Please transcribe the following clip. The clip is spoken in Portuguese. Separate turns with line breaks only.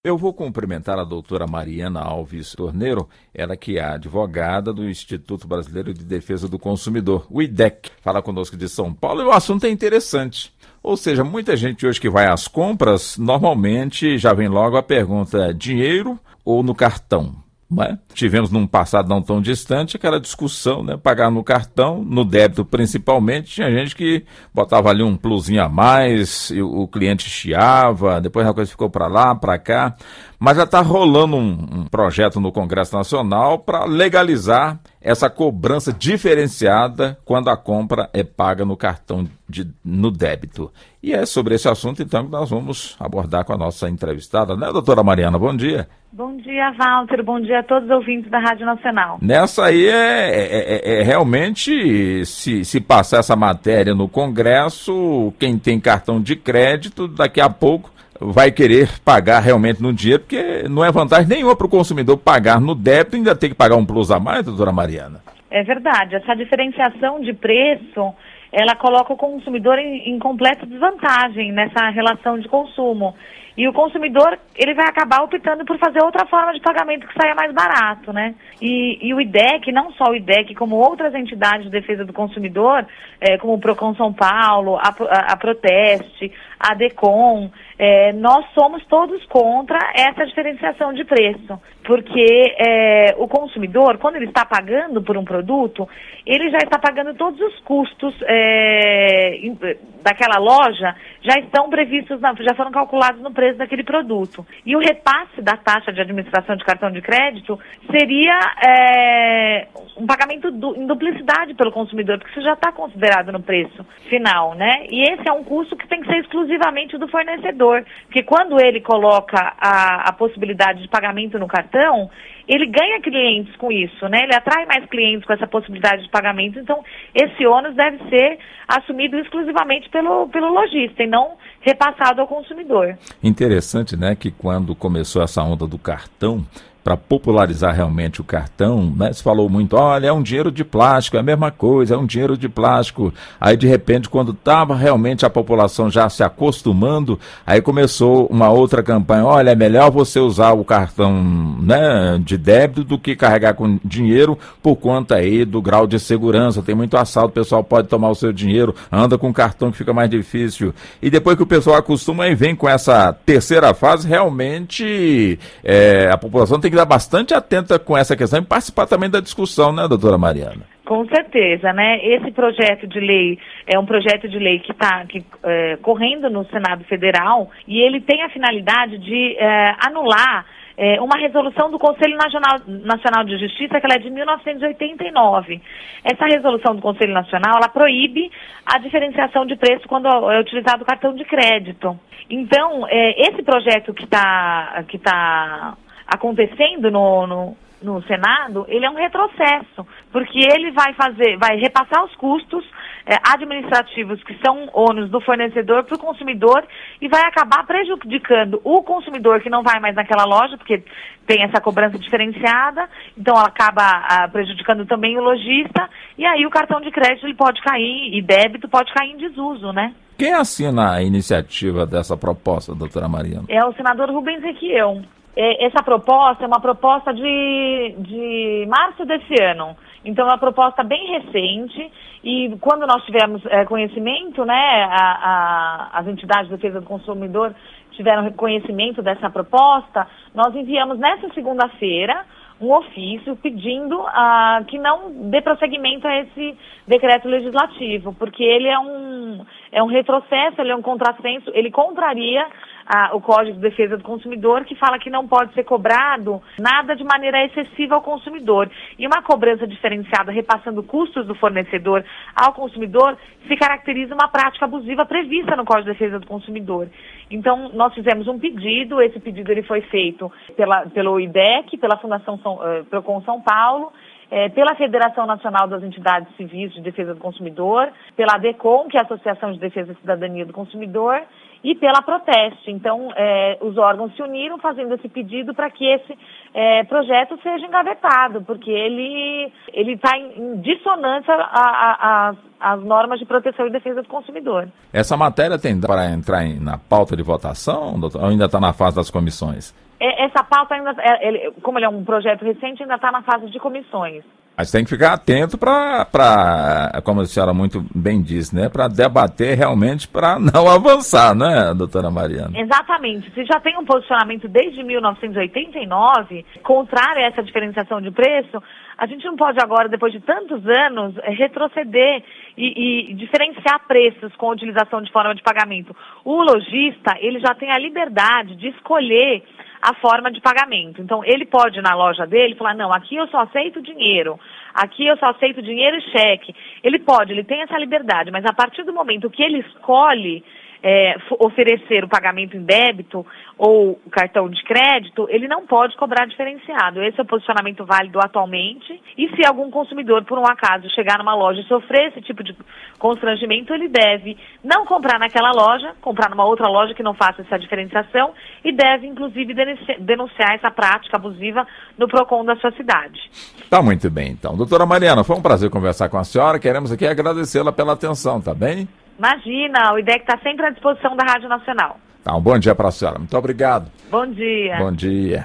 Eu vou cumprimentar a doutora Mariana Alves Torneiro, ela que é advogada do Instituto Brasileiro de Defesa do Consumidor, o IDEC. Fala conosco de São Paulo e o assunto é interessante. Ou seja, muita gente hoje que vai às compras, normalmente já vem logo a pergunta, dinheiro ou no cartão? Né? Tivemos num passado não tão distante aquela discussão, né? Pagar no cartão, no débito principalmente, tinha gente que botava ali um plusinho a mais, e o cliente chiava, depois a coisa ficou para lá, para cá, mas já está rolando um projeto no Congresso Nacional para legalizar essa cobrança diferenciada quando a compra é paga no cartão no débito. E é sobre esse assunto, então, que nós vamos abordar com a nossa entrevistada, né, doutora Mariana? Bom dia.
Bom dia, Walter. Bom dia a todos os ouvintes da Rádio Nacional.
Nessa aí é realmente, se passar essa matéria no Congresso, quem tem cartão de crédito, daqui a pouco vai querer pagar realmente no dinheiro, porque não é vantagem nenhuma para o consumidor pagar no débito e ainda ter que pagar um plus a mais, doutora Mariana.
É verdade. Essa diferenciação de preço, ela coloca o consumidor em completa desvantagem nessa relação de consumo. E o consumidor, ele vai acabar optando por fazer outra forma de pagamento que saia mais barato, né? E o IDEC, não só o IDEC, como outras entidades de defesa do consumidor, como o Procon São Paulo, a Proteste, a DECOM, nós somos todos contra essa diferenciação de preço. Porque o consumidor, quando ele está pagando por um produto, ele já está pagando todos os custos daquela loja, já estão previstos, já foram calculados no preço daquele produto. E o repasse da taxa de administração de cartão de crédito seria um pagamento em duplicidade pelo consumidor, porque isso já está considerado no preço final, né? E esse é um custo que tem que ser exclusivamente do fornecedor, porque quando ele coloca a possibilidade de pagamento no cartão, ele ganha clientes com isso, né? Ele atrai mais clientes com essa possibilidade de pagamento, então esse ônus deve ser assumido exclusivamente pelo lojista e não repassado ao consumidor.
Interessante, né, que quando começou essa onda do cartão, para popularizar realmente o cartão, né, se falou muito, olha, é um dinheiro de plástico, é a mesma coisa, é um dinheiro de plástico. Aí, de repente, quando estava realmente a população já se acostumando, aí começou uma outra campanha, olha, é melhor você usar o cartão, né, de débito do que carregar com dinheiro por conta aí do grau de segurança. Tem muito assalto, o pessoal pode tomar o seu dinheiro, anda com cartão que fica mais difícil. E depois que o pessoal acostuma, aí vem com essa terceira fase, realmente a população tem que estar bastante atenta com essa questão e participar também da discussão, né, doutora Mariana?
Com certeza, né? Esse projeto de lei é um projeto de lei que está correndo no Senado Federal e ele tem a finalidade de anular uma resolução do Conselho Nacional de Justiça, que ela é de 1989. Essa resolução do Conselho Nacional, ela proíbe a diferenciação de preço quando é utilizado o cartão de crédito. Então, esse projeto que tá acontecendo no Senado, ele é um retrocesso, porque ele vai repassar os custos administrativos que são ônus do fornecedor para o consumidor e vai acabar prejudicando o consumidor que não vai mais naquela loja, porque tem essa cobrança diferenciada, então ela acaba prejudicando também o lojista, e aí o cartão de crédito ele pode cair, e débito pode cair em desuso, né?
Quem assina a iniciativa dessa proposta, doutora Mariana?
É o senador Rubens Requião. Essa proposta é uma proposta de março desse ano. Então, é uma proposta bem recente e quando nós tivemos conhecimento, né, as entidades de defesa do consumidor tiveram conhecimento dessa proposta, nós enviamos nessa segunda-feira um ofício pedindo que não dê prosseguimento a esse decreto legislativo, porque ele é um retrocesso, ele é um contrassenso, ele contraria o Código de Defesa do Consumidor, que fala que não pode ser cobrado nada de maneira excessiva ao consumidor. E uma cobrança diferenciada, repassando custos do fornecedor ao consumidor, se caracteriza uma prática abusiva prevista no Código de Defesa do Consumidor. Então, nós fizemos um pedido, esse pedido ele foi feito pelo IDEC, pela Fundação Procon São Paulo, pela Federação Nacional das Entidades Civis de Defesa do Consumidor, pela ADECOM, que é a Associação de Defesa e Cidadania do Consumidor, e pela Proteste. Então, os órgãos se uniram fazendo esse pedido para que esse projeto seja engavetado, porque ele está em dissonância às normas de proteção e defesa do consumidor.
Essa matéria tem para entrar na pauta de votação, doutor, ou ainda está na fase das comissões?
Essa pauta ainda, como ele é um projeto recente, ainda está na fase de comissões.
Mas tem que ficar atento para, como a senhora muito bem disse, né, para debater realmente, para não avançar, né, doutora Mariana?
Exatamente. Se já tem um posicionamento desde 1989 contrário a essa diferenciação de preço, a gente não pode agora, depois de tantos anos, retroceder e diferenciar preços com a utilização de forma de pagamento. O lojista, ele já tem a liberdade de escolher a forma de pagamento. Então, ele pode ir na loja dele falar, não, aqui eu só aceito dinheiro, aqui eu só aceito dinheiro e cheque. Ele tem essa liberdade, mas a partir do momento que ele escolhe oferecer o pagamento em débito ou cartão de crédito, ele não pode cobrar diferenciado. Esse é o posicionamento válido atualmente. E se algum consumidor, por um acaso, chegar numa loja e sofrer esse tipo de constrangimento, ele deve não comprar naquela loja, comprar numa outra loja que não faça essa diferenciação e deve, inclusive, denunciar essa prática abusiva no PROCON da sua cidade.
Tá muito bem, então. Doutora Mariana, foi um prazer conversar com a senhora. Queremos aqui agradecê-la pela atenção, tá bem?
Imagina, o IDEC está sempre à disposição da Rádio Nacional.
Tá, um bom dia para a senhora. Muito obrigado.
Bom dia.
Bom dia.